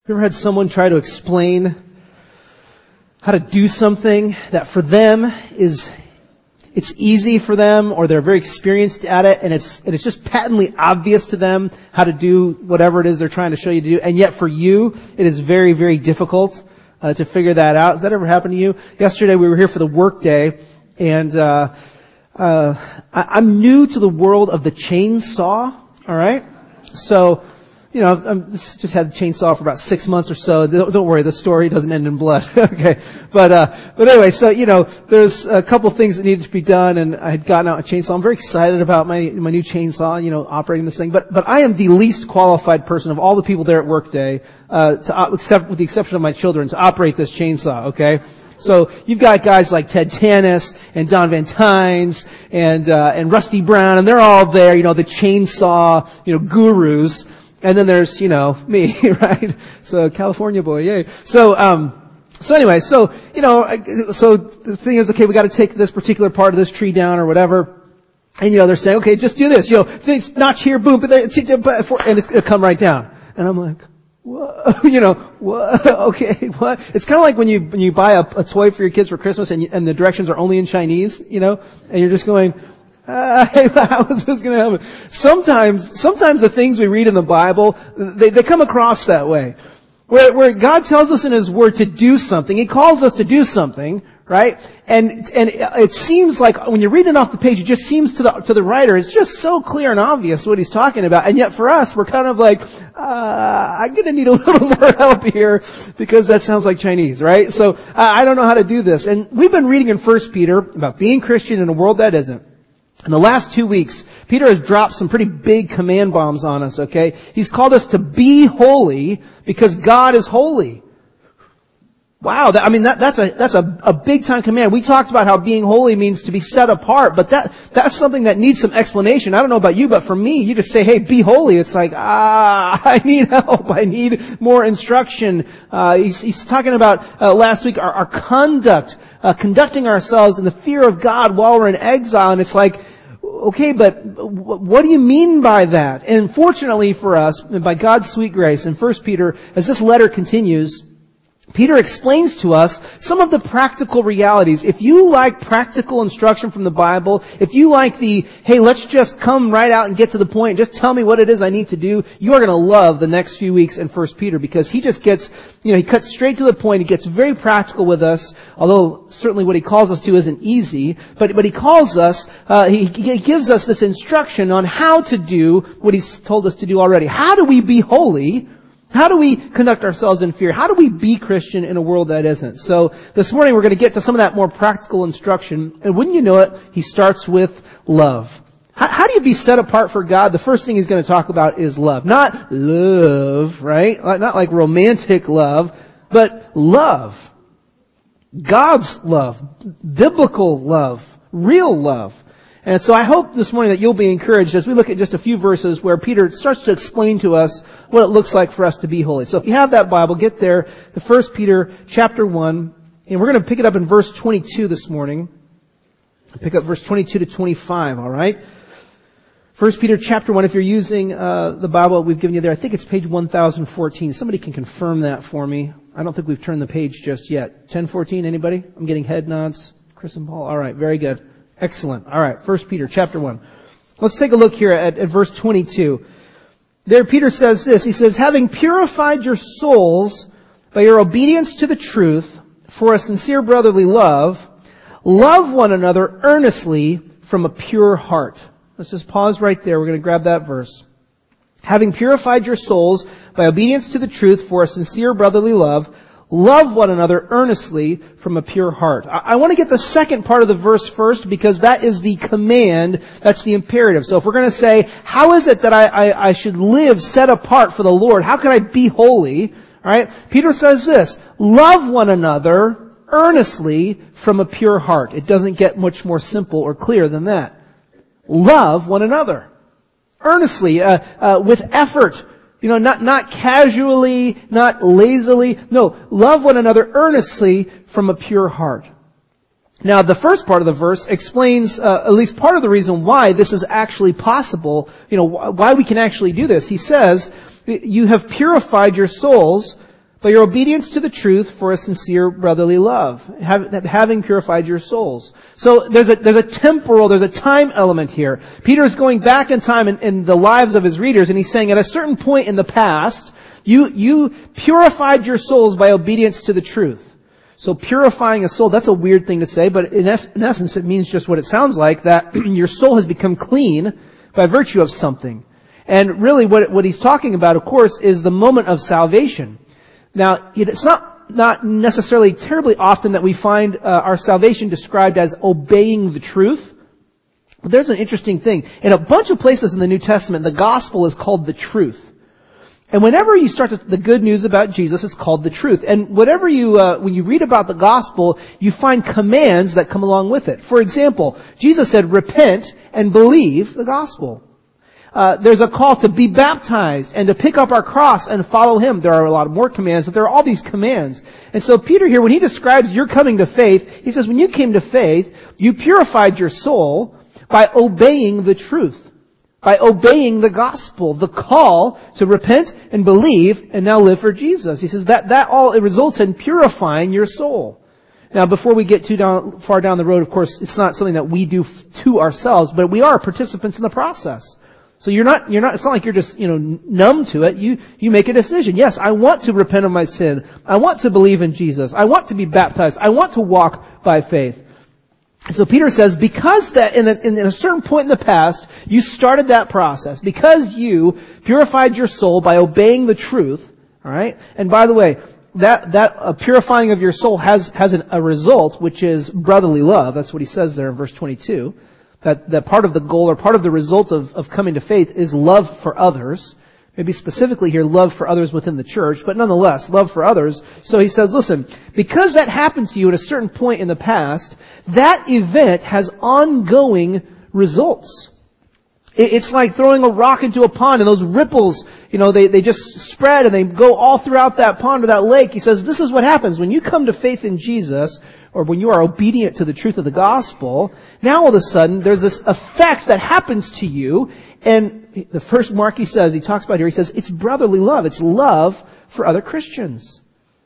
You ever had someone try to explain how to do something that for them it's easy for them, or they're very experienced at it, and it's just patently obvious to them how to do whatever it is they're trying to show you to do, and yet for you, it is very, very difficult to figure that out? Has that ever happened to you? Yesterday we were here for the work day, and I'm new to the world of the chainsaw, alright? So, I've just had a chainsaw for about 6 months or so. Don't worry, the story doesn't end in blood. Okay. But anyway, so, there's a couple things that needed to be done, and I had gotten out a chainsaw. I'm very excited about my new chainsaw, operating this thing. But I am the least qualified person of all the people there at Workday, except with the exception of my children, to operate this chainsaw, okay? So you've got guys like Ted Tanis and Don Van Tynes and Rusty Brown, and they're all there, the chainsaw, gurus. And then there's, me, right? So California boy, yay. So anyway, so the thing is, okay, we gotta take this particular part of this tree down or whatever. And they're saying, okay, just do this, this notch here, boom, and it'll come right down. And I'm like, what? What? Okay, what? It's kind of like when you buy a toy for your kids for Christmas and the directions are only in Chinese, and you're just going, how is this going to happen? Sometimes the things we read in the Bible, they come across that way. Where God tells us in His Word to do something, He calls us to do something, right? And it seems like when you're reading off the page, it just seems to the writer, it's just so clear and obvious what he's talking about. And yet for us, we're kind of like, I'm gonna need a little more help here because that sounds like Chinese, right? So I don't know how to do this. And we've been reading in 1 Peter about being Christian in a world that isn't. In the last 2 weeks, Peter has dropped some pretty big command bombs on us, okay? He's called us to be holy because God is holy. Wow, that's a big time command. We talked about how being holy means to be set apart, but that's something that needs some explanation. I don't know about you, but for me, you just say, hey, be holy. It's like, I need help. I need more instruction. He's talking about, last week, our conduct, conducting ourselves in the fear of God while we're in exile, and it's like, okay, but what do you mean by that? And fortunately for us, and by God's sweet grace, in 1 Peter, as this letter continues, Peter explains to us some of the practical realities. If you like practical instruction from the Bible, if you like hey, let's just come right out and get to the point, just tell me what it is I need to do, you are going to love the next few weeks in 1 Peter because he just gets, he cuts straight to the point. He gets very practical with us, although certainly what he calls us to isn't easy, but he calls us, he gives us this instruction on how to do what he's told us to do already. How do we be holy? How do we conduct ourselves in fear? How do we be Christian in a world that isn't? So this morning we're going to get to some of that more practical instruction. And wouldn't you know it, he starts with love. How do you be set apart for God? The first thing he's going to talk about is love. Not love, right? Not like romantic love, but love. God's love. Biblical love. Real love. And so I hope this morning that you'll be encouraged as we look at just a few verses where Peter starts to explain to us what it looks like for us to be holy. So if you have that Bible, get there to 1 Peter chapter 1, and we're going to pick it up in verse 22 this morning. Pick up verse 22 to 25, all right? 1 Peter chapter 1, if you're using the Bible we've given you there, I think it's page 1014. Somebody can confirm that for me. I don't think we've turned the page just yet. 1014, anybody? I'm getting head nods. Chris and Paul, all right, very good. Excellent. All right, 1 Peter chapter 1. Let's take a look here at verse 22. There Peter says this. He says, having purified your souls by your obedience to the truth for a sincere brotherly love, love one another earnestly from a pure heart. Let's just pause right there. We're going to grab that verse. Having purified your souls by obedience to the truth for a sincere brotherly love, love one another earnestly from a pure heart. I want to get the second part of the verse first because that is the command, that's the imperative. So if we're going to say, how is it that I should live set apart for the Lord? How can I be holy? All right. Peter says this, love one another earnestly from a pure heart. It doesn't get much more simple or clear than that. Love one another earnestly, with effort. Not casually, not lazily. No, love one another earnestly from a pure heart. Now, the first part of the verse explains at least part of the reason why this is actually possible, why we can actually do this. He says, you have purified your souls but your obedience to the truth for a sincere brotherly love, having purified your souls. So there's a time element here. Peter is going back in time in the lives of his readers, and he's saying at a certain point in the past, you purified your souls by obedience to the truth. So purifying a soul, that's a weird thing to say, but in essence it means just what it sounds like, that your soul has become clean by virtue of something. And really what he's talking about, of course, is the moment of salvation. Now, it's not necessarily terribly often that we find our salvation described as obeying the truth. But there's an interesting thing. In a bunch of places in the New Testament, the gospel is called the truth. And whenever you start the good news about Jesus, it's called the truth. And whatever when you read about the gospel, you find commands that come along with it. For example, Jesus said, repent and believe the gospel. There's a call to be baptized and to pick up our cross and follow Him. There are a lot more commands, but there are all these commands. And so Peter here, when he describes your coming to faith, he says, when you came to faith, you purified your soul by obeying the truth. By obeying the gospel, the call to repent and believe and now live for Jesus. He says that all it results in purifying your soul. Now, before we get too far down the road, of course, it's not something that we do to ourselves, but we are participants in the process. So it's not like you're just, numb to it. You make a decision. Yes, I want to repent of my sin. I want to believe in Jesus. I want to be baptized. I want to walk by faith. So Peter says, because that in a certain point in the past, you started that process, because you purified your soul by obeying the truth, alright? And by the way, that purifying of your soul has a result, which is brotherly love. That's what he says there in verse 22. That part of the goal or part of the result of coming to faith is love for others. Maybe specifically here, love for others within the church, but nonetheless, love for others. So he says, listen, because that happened to you at a certain point in the past, that event has ongoing results. It's like throwing a rock into a pond and those ripples, they just spread and they go all throughout that pond or that lake. He says, this is what happens when you come to faith in Jesus, or when you are obedient to the truth of the gospel. Now all of a sudden, there's this effect that happens to you. And the first mark he talks about here, he says, it's brotherly love. It's love for other Christians.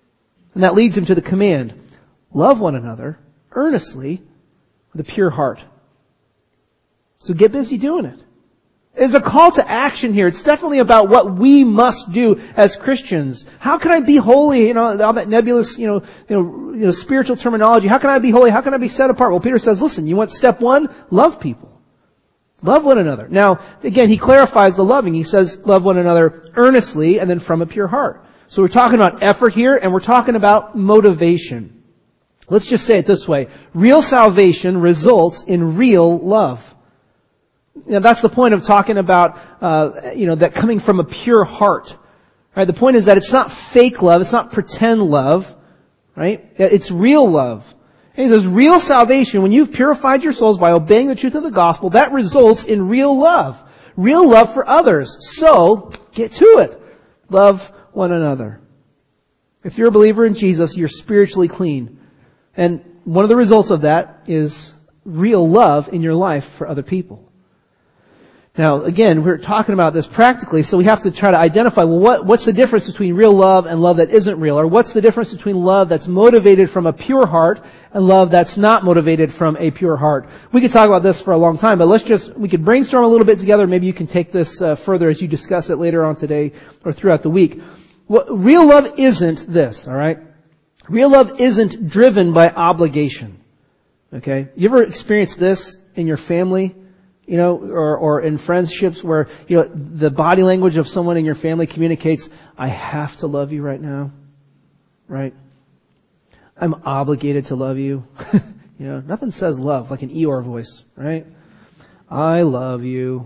And that leads him to the command, love one another earnestly with a pure heart. So get busy doing it. There's a call to action here. It's definitely about what we must do as Christians. How can I be holy? All that nebulous, spiritual terminology. How can I be holy? How can I be set apart? Well, Peter says, listen, you want step one? Love people. Love one another. Now, again, he clarifies the loving. He says, love one another earnestly and then from a pure heart. So we're talking about effort here and we're talking about motivation. Let's just say it this way. Real salvation results in real love. Now, that's the point of talking about, that coming from a pure heart. Right? The point is that it's not fake love. It's not pretend love. Right? It's real love. And he says, real salvation, when you've purified your souls by obeying the truth of the gospel, that results in real love. Real love for others. So, get to it. Love one another. If you're a believer in Jesus, you're spiritually clean. And one of the results of that is real love in your life for other people. Now, again, we're talking about this practically, so we have to try to identify, what's the difference between real love and love that isn't real? Or what's the difference between love that's motivated from a pure heart and love that's not motivated from a pure heart? We could talk about this for a long time, but we could brainstorm a little bit together. Maybe you can take this further as you discuss it later on today or throughout the week. Real love isn't this, alright? Real love isn't driven by obligation. Okay? You ever experienced this in your family? Or in friendships where, the body language of someone in your family communicates, I have to love you right now. Right? I'm obligated to love you. Nothing says love like an Eeyore voice, right? I love you.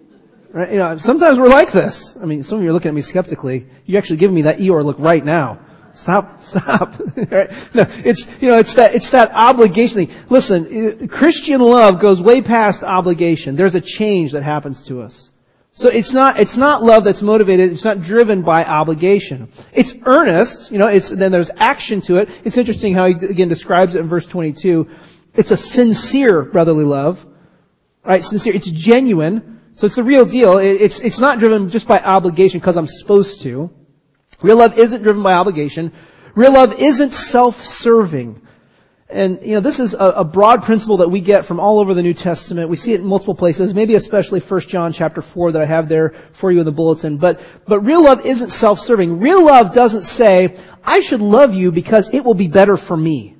Right? Sometimes we're like this. I mean, some of you are looking at me skeptically. You're actually giving me that Eeyore look right now. Stop. Right? No, it's that obligation thing. Listen, Christian love goes way past obligation. There's a change that happens to us. So it's not love that's motivated, it's not driven by obligation. It's earnest, then there's action to it. It's interesting how he again describes it in verse 22. It's a sincere brotherly love. Right? Sincere. It's genuine. So it's the real deal. It's not driven just by obligation because I'm supposed to. Real love isn't driven by obligation. Real love isn't self-serving. And, this is a broad principle that we get from all over the New Testament. We see it in multiple places, maybe especially 1 John chapter 4 that I have there for you in the bulletin. But real love isn't self-serving. Real love doesn't say, I should love you because it will be better for me.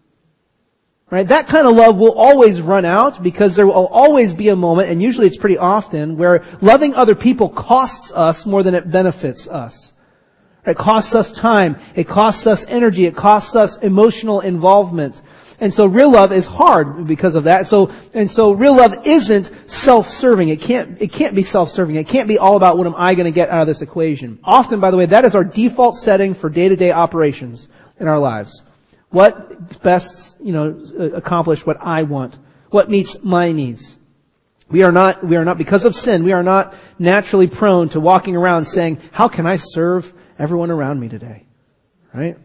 Right? That kind of love will always run out because there will always be a moment, and usually it's pretty often, where loving other people costs us more than it benefits us. It costs us time. It costs us energy. It costs us emotional involvement. And so real love is hard because of that. So real love isn't self-serving. It can't be self-serving. It can't be all about what am I going to get out of this equation. Often, by the way, that is our default setting for day-to-day operations in our lives. What best, accomplish what I want? What meets my needs? We are not, because of sin, we are not naturally prone to walking around saying, how can I serve everyone around me today? Right?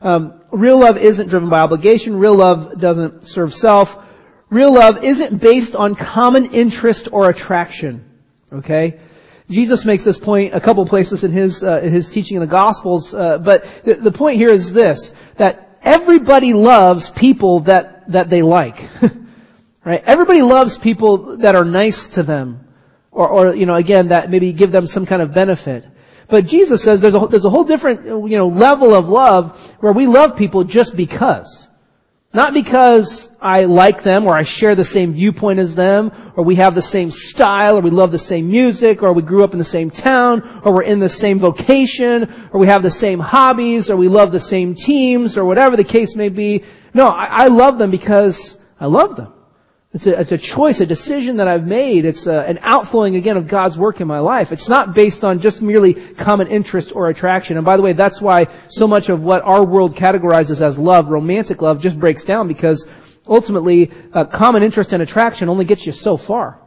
Real love isn't driven by obligation. Real love doesn't serve self. Real love isn't based on common interest or attraction. Okay? Jesus makes this point a couple places in his teaching in the Gospels, but the point here is this, that everybody loves people that they like. Right? Everybody loves people that are nice to them. Or again, that maybe give them some kind of benefit. But Jesus says there's a whole different, level of love where we love people just because. Not because I like them or I share the same viewpoint as them or we have the same style or we love the same music or we grew up in the same town or we're in the same vocation or we have the same hobbies or we love the same teams or whatever the case may be. No, I love them because I love them. It's a choice, a decision that I've made. It's an outflowing again of God's work in my life. It's not based on just merely common interest or attraction. And by the way, that's why so much of what our world categorizes as love, romantic love, just breaks down because ultimately common interest and attraction only gets you so far.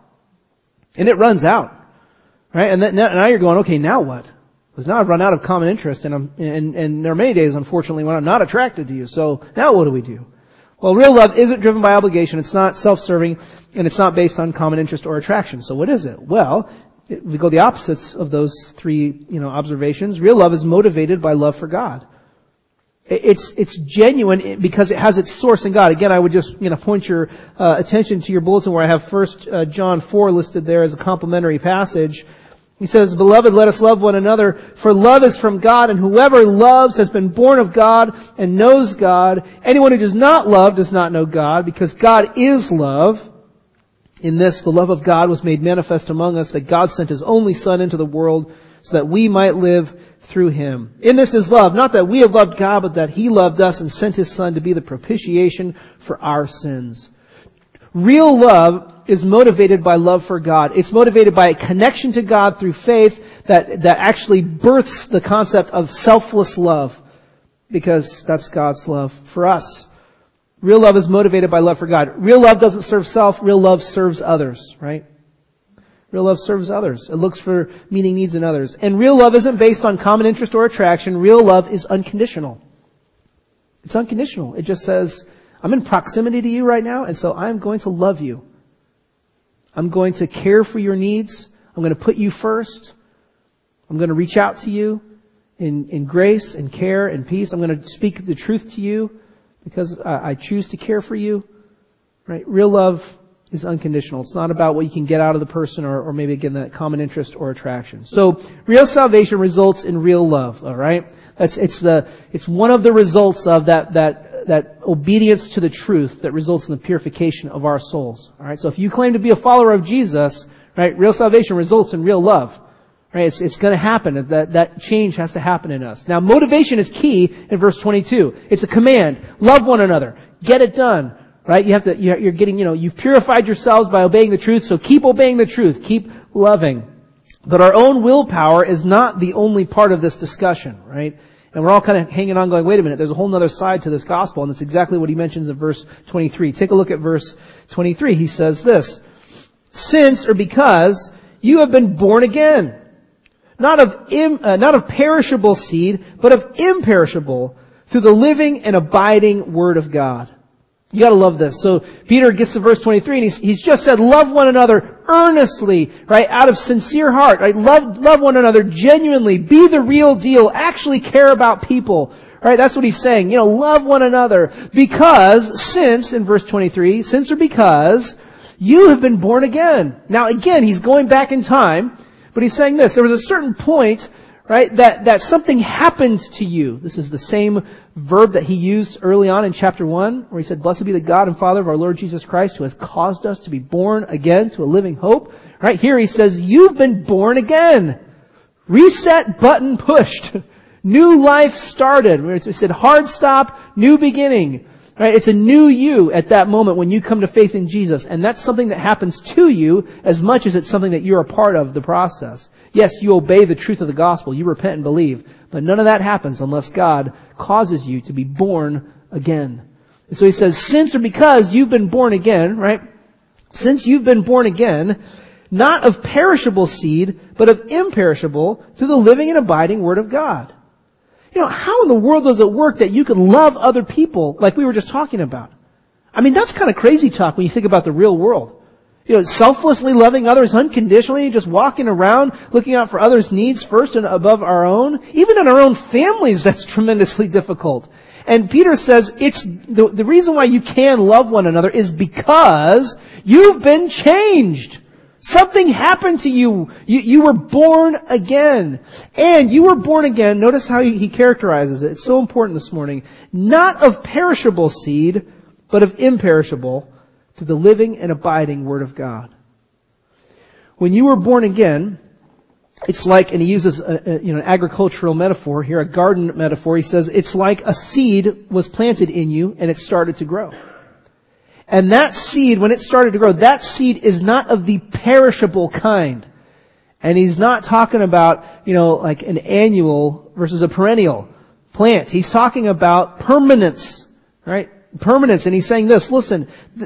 And it runs out. Right? And now you're going, okay, now what? Because now I've run out of common interest and there are many days, unfortunately, when I'm not attracted to you. So now what do we do? Well, real love isn't driven by obligation. It's not self-serving, and it's not based on common interest or attraction. So what is it? Well, we go the opposites of those three, observations. Real love is motivated by love for God. It's genuine because it has its source in God. Again, I would just, point your attention to your bulletin where I have 1 John 4 listed there as a complementary passage. He says, Beloved, let us love one another, for love is from God, and whoever loves has been born of God and knows God. Anyone who does not love does not know God, because God is love. In this, the love of God was made manifest among us, that God sent His only Son into the world so that we might live through Him. In this is love, not that we have loved God, but that He loved us and sent His Son to be the propitiation for our sins. Real love is motivated by love for God. It's motivated by a connection to God through faith that actually births the concept of selfless love, because that's God's love for us. Real love is motivated by love for God. Real love doesn't serve self. Real love serves others, right? Real love serves others. It looks for meeting needs in others. And real love isn't based on common interest or attraction. Real love is unconditional. It's unconditional. It just says, I'm in proximity to you right now, and so I'm going to love you. I'm going to care for your needs. I'm going to put you first. I'm going to reach out to you in grace and care and peace. I'm going to speak the truth to you because I choose to care for you. Right? Real love is unconditional. It's not about what you can get out of the person or maybe again that common interest or attraction. So real salvation results in real love. All right? It's one of the results of that obedience to the truth that results in the purification of our souls. All right. So if you claim to be a follower of Jesus, right, real salvation results in real love. Right. It's going to happen. That change has to happen in us. Now, motivation is key in verse 22. It's a command. Love one another. Get it done. Right. You're getting, you've purified yourselves by obeying the truth. So keep obeying the truth. Keep loving. But our own willpower is not the only part of this discussion. Right. And we're all kind of hanging on going, wait a minute, there's a whole other side to this gospel, and that's exactly what he mentions in verse 23. Take a look at verse 23. He says this, Since or because you have been born again, not of perishable seed, but of imperishable, through the living and abiding Word of God. You gotta love this. So Peter gets to verse 23 and he's just said, love one another earnestly, right? Out of sincere heart, right? Love one another genuinely. Be the real deal. Actually care about people. Right? That's what he's saying. Love one another since, in verse 23, since or because you have been born again. Now again, he's going back in time, but he's saying this. There was a certain point, right, that something happened to you. This is the same verb that he used early on in chapter 1, where he said, blessed be the God and Father of our Lord Jesus Christ, who has caused us to be born again to a living hope. Right here he says, you've been born again. Reset button pushed. New life started. It said hard stop, new beginning. Right? It's a new you at that moment when you come to faith in Jesus. And that's something that happens to you as much as it's something that you're a part of the process. Yes, you obey the truth of the gospel. You repent and believe. But none of that happens unless God causes you to be born again. And so he says, since or because you've been born again, right? Since you've been born again, not of perishable seed, but of imperishable, through the living and abiding Word of God. How in the world does it work that you can love other people like we were just talking about? I mean, that's kind of crazy talk when you think about the real world. Selflessly loving others unconditionally, just walking around, looking out for others' needs first and above our own. Even in our own families, that's tremendously difficult. And Peter says it's the reason why you can love one another is because you've been changed. Something happened to you. You were born again. And you were born again, notice how he characterizes it. It's so important this morning. Not of perishable seed, but of imperishable, through the living and abiding Word of God. When you were born again, it's like, and he uses an agricultural metaphor here, a garden metaphor. He says it's like a seed was planted in you and it started to grow. And that seed, when it started to grow, that seed is not of the perishable kind. And he's not talking about, like an annual versus a perennial plant. He's talking about permanence, right? Permanence. And he's saying this, listen,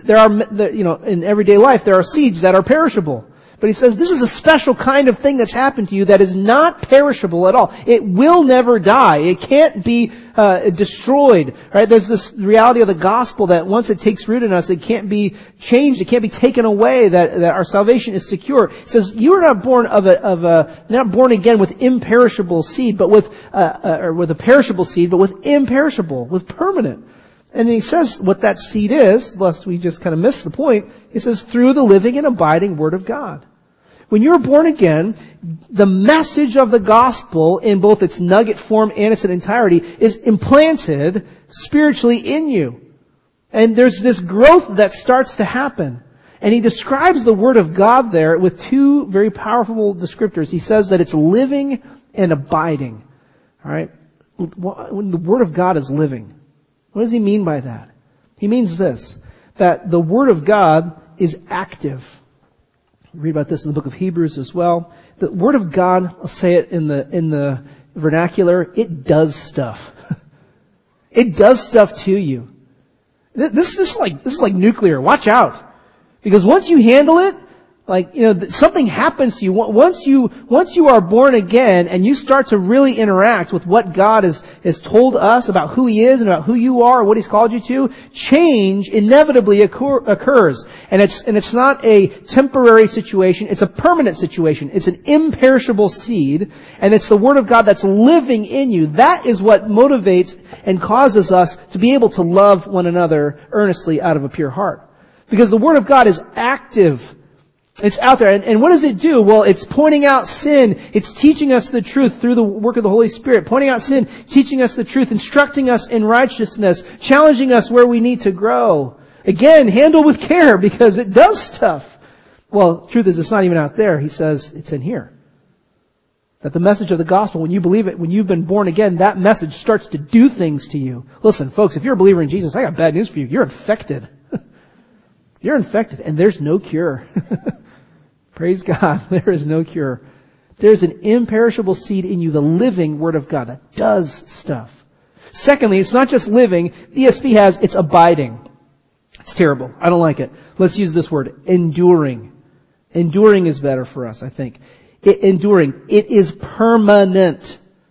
in everyday life, there are seeds that are perishable. But he says this is a special kind of thing that's happened to you that is not perishable at all. It will never die. It can't be destroyed. Right? There's this reality of the gospel that once it takes root in us, it can't be changed. It can't be taken away. That our salvation is secure. It says you are not born not born again with imperishable seed, but with a perishable seed, but with imperishable, with permanent. And then he says what that seed is, lest we just kind of miss the point. He says, through the living and abiding Word of God. When you're born again, the message of the gospel in both its nugget form and its entirety is implanted spiritually in you. And there's this growth that starts to happen. And he describes the Word of God there with two very powerful descriptors. He says that it's living and abiding. All right? When the Word of God is living. What does he mean by that? He means this, that the Word of God is active. Read about this in the book of Hebrews as well. The Word of God, I'll say it in the vernacular, it does stuff. It does stuff to you. This is like nuclear. Watch out. Because once you handle it, something happens to you. Once you are born again and you start to really interact with what God has told us about who He is and about who you are, what He's called you to, change inevitably occurs. And it's not a temporary situation, it's a permanent situation. It's an imperishable seed, and it's the Word of God that's living in you. That is what motivates and causes us to be able to love one another earnestly out of a pure heart. Because the Word of God is active. It's out there. And what does it do? Well, it's pointing out sin. It's teaching us the truth through the work of the Holy Spirit. Pointing out sin, teaching us the truth, instructing us in righteousness, challenging us where we need to grow. Again, handle with care because it does stuff. Well, the truth is it's not even out there. He says it's in here. That the message of the gospel, when you believe it, when you've been born again, that message starts to do things to you. Listen, folks, if you're a believer in Jesus, I got bad news for you. You're infected. You're infected and there's no cure. Praise God, there is no cure. There's an imperishable seed in you, the living Word of God that does stuff. Secondly, it's not just living. The ESV has, it's abiding. It's terrible. I don't like it. Let's use this word, enduring. Enduring is better for us, I think. Enduring. It is permanent.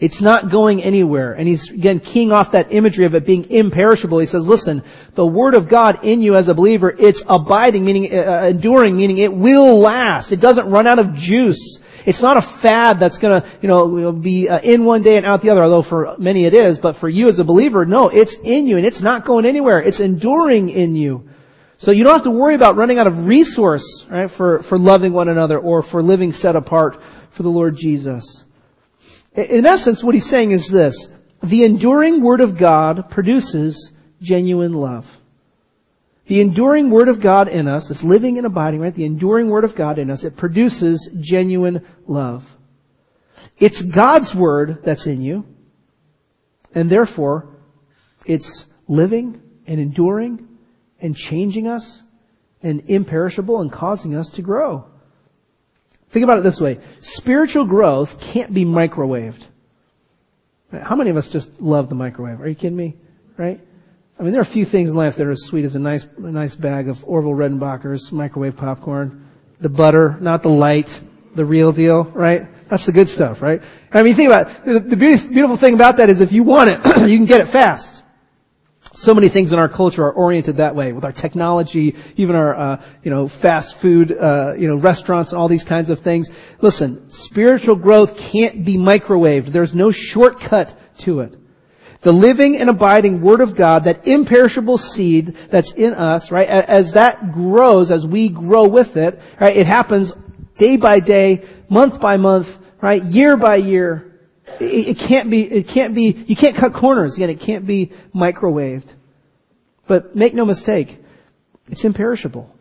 It's not going anywhere. And he's, again, keying off that imagery of it being imperishable. He says, listen, the Word of God in you as a believer, it's abiding, meaning enduring, meaning it will last. It doesn't run out of juice. It's not a fad that's going to, be in one day and out the other, although for many it is. But for you as a believer, no, it's in you and it's not going anywhere. It's enduring in you. So you don't have to worry about running out of resource, right, for loving one another or for living set apart for the Lord Jesus. In essence, what he's saying is this: the enduring Word of God produces genuine love. The enduring Word of God in us, it's living and abiding, right? The enduring Word of God in us, it produces genuine love. It's God's Word that's in you, and therefore, it's living and enduring and changing us and imperishable and causing us to grow. Think about it this way. Spiritual growth can't be microwaved. How many of us just love the microwave? Are you kidding me? Right? I mean, there are a few things in life that are as sweet as a nice bag of Orville Redenbacher's microwave popcorn. The butter, not the light, the real deal, right? That's the good stuff, right? I mean, think about it. The beautiful thing about that is if you want it, you can get it fast. So many things in our culture are oriented that way, with our technology, even our, fast food, restaurants and all these kinds of things. Listen, spiritual growth can't be microwaved. There's no shortcut to it. The living and abiding Word of God, that imperishable seed that's in us, right, as that grows, as we grow with it, right, it happens day by day, month by month, right, year by year. It can't be, you can't cut corners. Again, it can't be microwaved. But make no mistake, it's imperishable.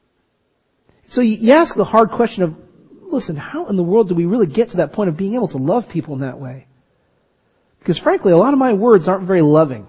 So you ask the hard question of, listen, how in the world do we really get to that point of being able to love people in that way? Because frankly, a lot of my words aren't very loving.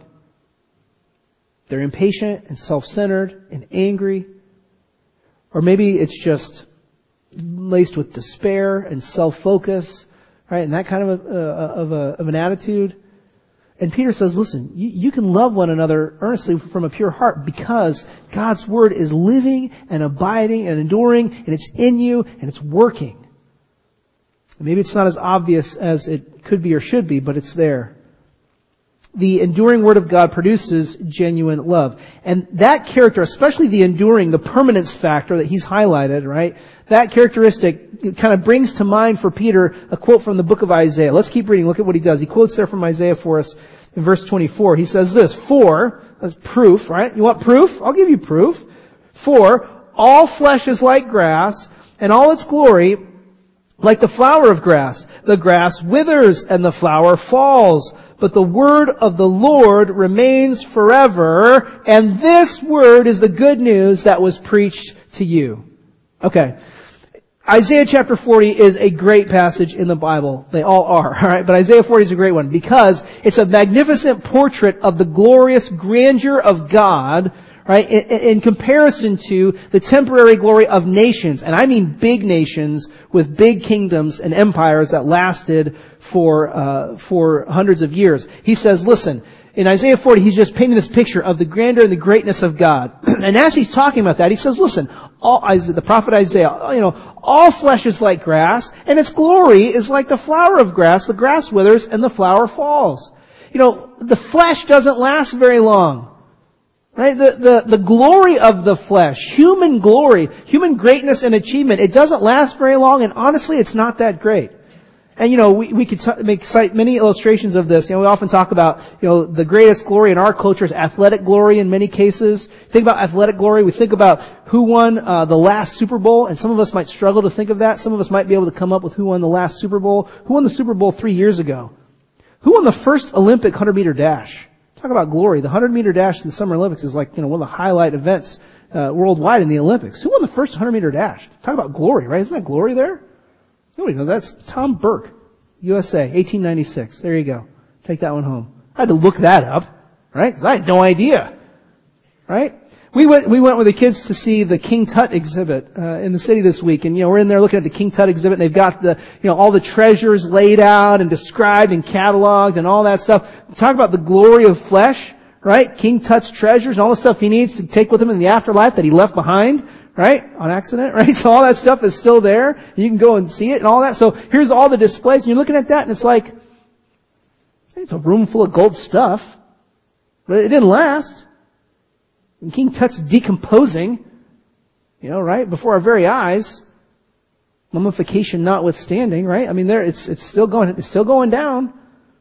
They're impatient and self-centered and angry. Or maybe it's just laced with despair and self-focus. Right, and that kind of an attitude. And Peter says, listen, you can love one another earnestly from a pure heart because God's Word is living and abiding and enduring, and it's in you and it's working. And maybe it's not as obvious as it could be or should be, but it's there. The enduring Word of God produces genuine love. And that character, especially the enduring, the permanence factor that he's highlighted, right? That characteristic kind of brings to mind for Peter a quote from the book of Isaiah. Let's keep reading. Look at what he does. He quotes there from Isaiah for us in verse 24. He says this: for, that's proof, right? You want proof? I'll give you proof. For all flesh is like grass, and all its glory like the flower of grass. The grass withers and the flower falls, but the word of the Lord remains forever, and this word is the good news that was preached to you. Okay. Isaiah chapter 40 is a great passage in the Bible. They all are, alright? But Isaiah 40 is a great one because it's a magnificent portrait of the glorious grandeur of God, right? In comparison to the temporary glory of nations. And I mean big nations with big kingdoms and empires that lasted for hundreds of years. He says, listen, in Isaiah 40, he's just painting this picture of the grandeur and the greatness of God. And as he's talking about that, he says, listen, the prophet Isaiah, all flesh is like grass, and its glory is like the flower of grass. The grass withers and the flower falls. The flesh doesn't last very long. Right? The glory of the flesh, human glory, human greatness and achievement, it doesn't last very long, and honestly, it's not that great. And we could cite many illustrations of this. We often talk about, the greatest glory in our culture is athletic glory in many cases. Think about athletic glory. We think about who won the last Super Bowl, and some of us might struggle to think of that. Some of us might be able to come up with who won the last Super Bowl. Who won the Super Bowl 3 years ago? Who won the first Olympic 100-meter dash? Talk about glory. The 100-meter dash in the Summer Olympics is like, one of the highlight events worldwide in the Olympics. Who won the first 100-meter dash? Talk about glory, right? Isn't that glory there? Nobody knows. That's Tom Burke, USA, 1896. There you go. Take that one home. I had to look that up, right? Because I had no idea, right? We went with the kids to see the King Tut exhibit in the city this week, and we're in there looking at the King Tut exhibit, and they've got all the treasures laid out and described and cataloged and all that stuff. Talk about the glory of flesh, right? King Tut's treasures and all the stuff he needs to take with him in the afterlife that he left behind, right? On accident, right? So all that stuff is still there. You can go and see it and all that. So here's all the displays, and you're looking at that, and it's like, It's a room full of gold stuff. But it didn't last. And King Tut's decomposing, right? Before our very eyes. Mummification notwithstanding, right? I mean, it's still going down.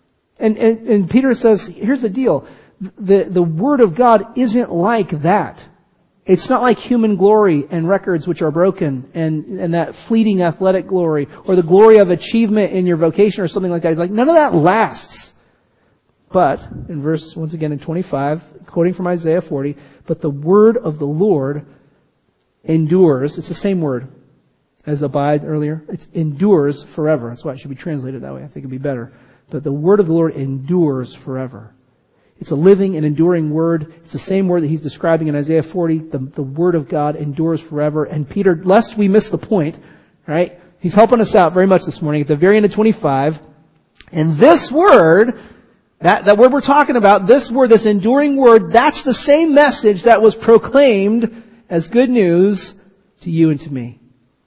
And Peter says, here's the deal. The Word of God isn't like that. It's not like human glory and records which are broken and that fleeting athletic glory or the glory of achievement in your vocation or something like that. He's like, none of that lasts. But, in verse, once again in 25, quoting from Isaiah 40, but the word of the Lord endures. It's the same word as abide earlier. It endures forever. That's why it should be translated that way. I think it'd be better. But the word of the Lord endures forever. It's a living and enduring word. It's the same word that he's describing in Isaiah 40. The word of God endures forever. And Peter, lest we miss the point, right? He's helping us out very much this morning at the very end of 25. And this word, that word we're talking about, this word, this enduring word, that's the same message that was proclaimed as good news to you and to me.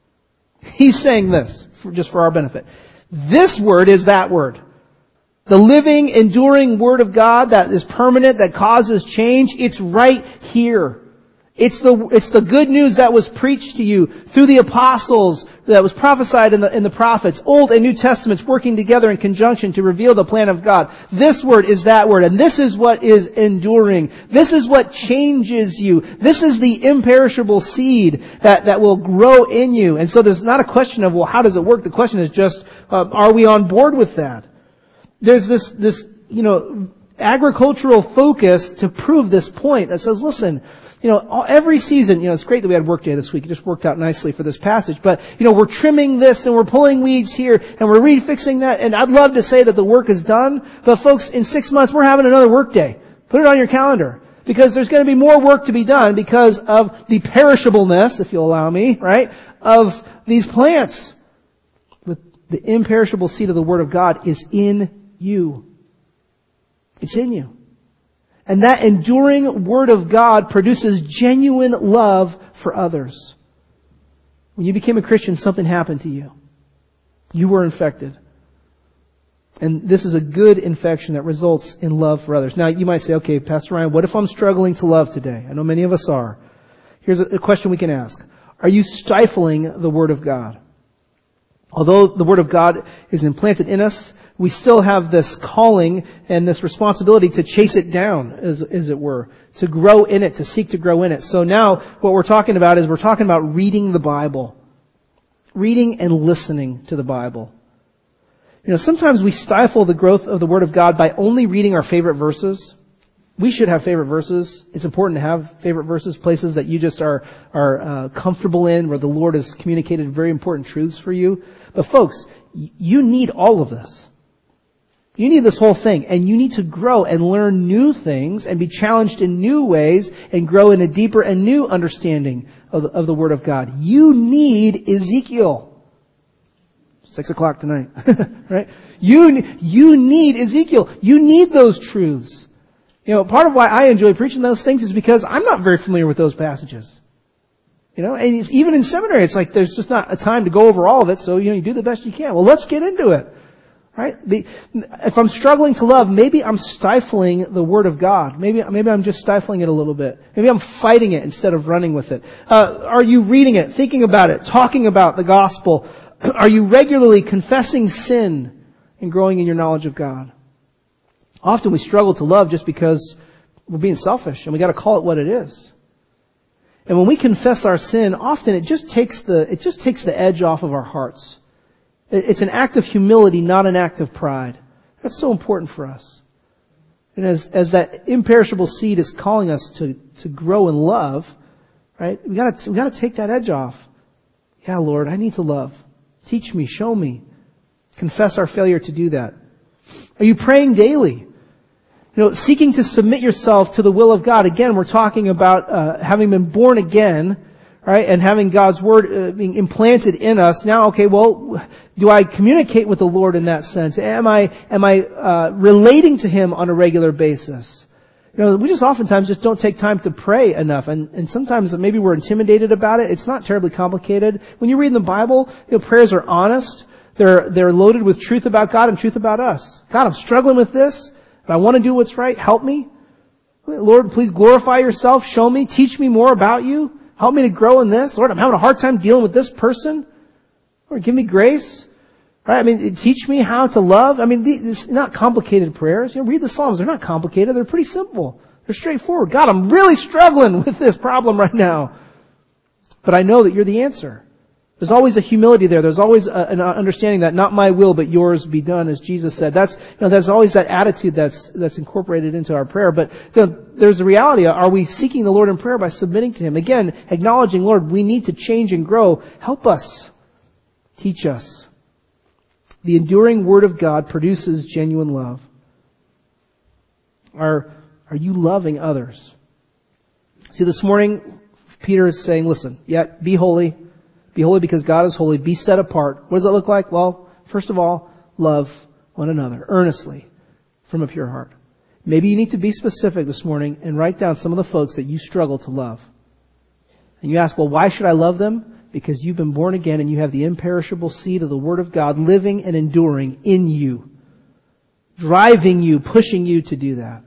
He's saying this, just for our benefit. This word is that word. The living, enduring Word of God that is permanent, that causes change, it's right here. It's the good news that was preached to you through the apostles, that was prophesied in the prophets, Old and New Testaments working together in conjunction to reveal the plan of God. This word is that word, and this is what is enduring. This is what changes you. This is the imperishable seed that will grow in you. And so there's not a question of, well, how does it work? The question is just, are we on board with that? There's this agricultural focus to prove this point that says, listen, every season, it's great that we had work day this week. It just worked out nicely for this passage. But, we're trimming this and we're pulling weeds here and we're refixing that. And I'd love to say that the work is done. But folks, in 6 months, we're having another work day. Put it on your calendar. Because there's going to be more work to be done because of the perishableness, if you'll allow me, right, of these plants. But the imperishable seed of the Word of God is in you. It's in you. And that enduring Word of God produces genuine love for others. When you became a Christian, something happened to you. You were infected. And this is a good infection that results in love for others. Now, you might say, okay, Pastor Ryan, what if I'm struggling to love today? I know many of us are. Here's a question we can ask. Are you stifling the Word of God? Although the Word of God is implanted in us, we still have this calling and this responsibility to chase it down, as it were, to grow in it, to seek to grow in it. So now what we're talking about is we're talking about reading the Bible, reading and listening to the Bible. Sometimes we stifle the growth of the Word of God by only reading our favorite verses. We should have favorite verses. It's important to have favorite verses, places that you just are comfortable in, where the Lord has communicated very important truths for you. But folks, you need all of this. You need this whole thing, and you need to grow and learn new things and be challenged in new ways and grow in a deeper and new understanding of the Word of God. You need Ezekiel. 6:00 tonight, right? You need Ezekiel. You need those truths. Part of why I enjoy preaching those things is because I'm not very familiar with those passages. And even in seminary, it's like there's just not a time to go over all of it, so you do the best you can. Well, let's get into it. Right? If I'm struggling to love, maybe I'm stifling the Word of God. Maybe I'm just stifling it a little bit. Maybe I'm fighting it instead of running with it. Are you reading it, thinking about it, talking about the gospel? Are you regularly confessing sin and growing in your knowledge of God? Often we struggle to love just because we're being selfish and we got to call it what it is. And when we confess our sin, often it just takes the edge off of our hearts. It's an act of humility, not an act of pride. That's so important for us. And as that imperishable seed is calling us to grow in love, right? We gotta take that edge off. Yeah, Lord, I need to love. Teach me, show me. Confess our failure to do that. Are you praying daily? Seeking to submit yourself to the will of God. Again, we're talking about having been born again, right? And having God's Word being implanted in us. Now, okay, well, do I communicate with the Lord in that sense? Am I relating to Him on a regular basis? We just oftentimes just don't take time to pray enough. And sometimes maybe we're intimidated about it. It's not terribly complicated. When you read in the Bible, prayers are honest. They're loaded with truth about God and truth about us. God, I'm struggling with this. If I want to do what's right, help me. Lord, please glorify yourself. Show me. Teach me more about you. Help me to grow in this. Lord, I'm having a hard time dealing with this person. Lord, give me grace. Right? I mean, teach me how to love. I mean, these not complicated prayers. Read the Psalms. They're not complicated. They're pretty simple. They're straightforward. God, I'm really struggling with this problem right now. But I know that you're the answer. There's always a humility there. There's always an understanding that not my will, but yours be done, as Jesus said. There's always that attitude that's incorporated into our prayer. But there's a reality. Are we seeking the Lord in prayer by submitting to Him? Again, acknowledging, Lord, we need to change and grow. Help us. Teach us. The enduring Word of God produces genuine love. Are you loving others? See, this morning, Peter is saying, listen, be holy. Be holy because God is holy. Be set apart. What does that look like? Well, first of all, love one another earnestly from a pure heart. Maybe you need to be specific this morning and write down some of the folks that you struggle to love. And you ask, well, why should I love them? Because you've been born again and you have the imperishable seed of the Word of God living and enduring in you, driving you, pushing you to do that.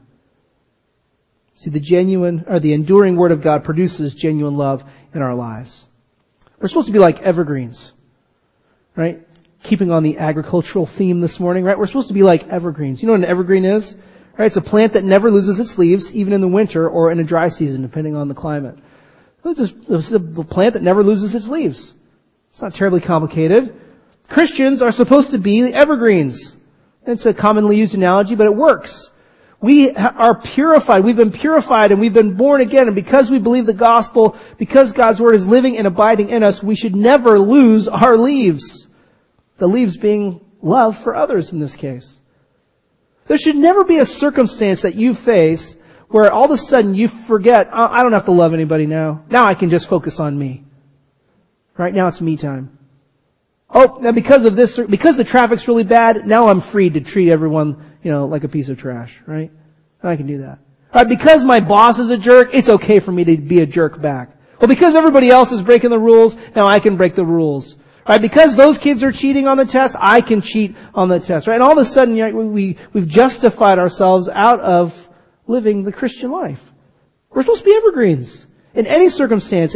See, the enduring Word of God produces genuine love in our lives. We're supposed to be like evergreens, right? Keeping on the agricultural theme this morning, right? We're supposed to be like evergreens. You know what an evergreen is? Right? It's a plant that never loses its leaves, even in the winter or in a dry season, depending on the climate. It's a plant that never loses its leaves. It's not terribly complicated. Christians are supposed to be evergreens. It's a commonly used analogy, but it works. We are purified. We've been purified and we've been born again. And because we believe the gospel, because God's Word is living and abiding in us, we should never lose our leaves. The leaves being love for others in this case. There should never be a circumstance that you face where all of a sudden you forget, I don't have to love anybody now. Now I can just focus on me. Right now it's me time. Oh, now because the traffic's really bad, now I'm free to treat everyone, like a piece of trash, right? I can do that. All right, because my boss is a jerk, it's okay for me to be a jerk back. Well, because everybody else is breaking the rules, now I can break the rules. All right, because those kids are cheating on the test, I can cheat on the test, right? And all of a sudden, we've justified ourselves out of living the Christian life. We're supposed to be evergreens. In any circumstance,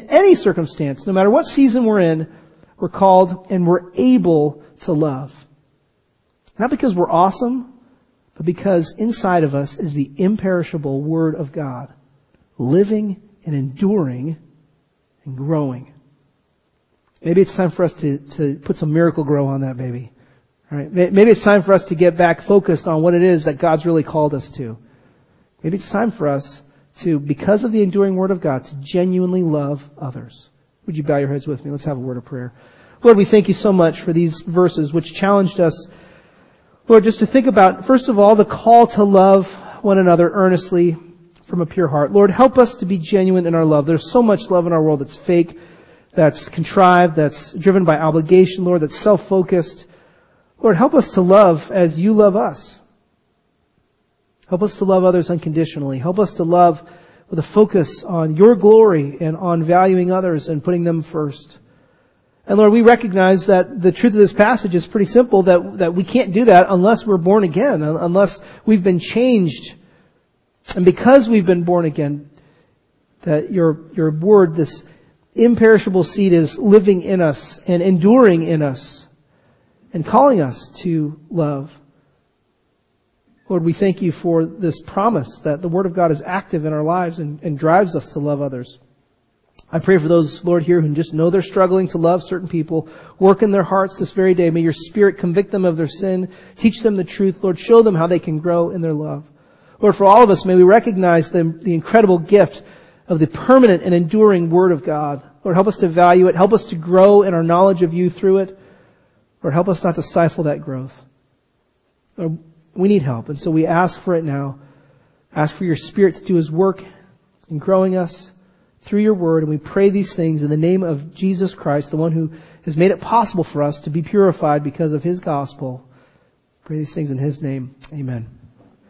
no matter what season we're in, we're called and we're able to love. Not because we're awesome, but because inside of us is the imperishable Word of God, living and enduring and growing. Maybe it's time for us to put some Miracle Grow on that baby. All right? Maybe it's time for us to get back focused on what it is that God's really called us to. Maybe it's time for us to, because of the enduring Word of God, to genuinely love others. Would you bow your heads with me? Let's have a word of prayer. Lord, we thank you so much for these verses which challenged us, Lord, just to think about, first of all, the call to love one another earnestly from a pure heart. Lord, help us to be genuine in our love. There's so much love in our world that's fake, that's contrived, that's driven by obligation, Lord, that's self-focused. Lord, help us to love as you love us. Help us to love others unconditionally. Help us to love with a focus on your glory and on valuing others and putting them first. And Lord, we recognize that the truth of this passage is pretty simple, that we can't do that unless we're born again, unless we've been changed. And because we've been born again, that your Word, this imperishable seed, is living in us and enduring in us and calling us to love. Lord, we thank you for this promise that the Word of God is active in our lives and drives us to love others. I pray for those, Lord, here who just know they're struggling to love certain people. Work in their hearts this very day. May your Spirit convict them of their sin. Teach them the truth. Lord, show them how they can grow in their love. Lord, for all of us, may we recognize the incredible gift of the permanent and enduring Word of God. Lord, help us to value it. Help us to grow in our knowledge of you through it. Lord, help us not to stifle that growth. Lord, we need help, and so we ask for it now. Ask for your Spirit to do His work in growing us through your Word, and we pray these things in the name of Jesus Christ, the one who has made it possible for us to be purified because of His gospel. Pray these things in His name. Amen.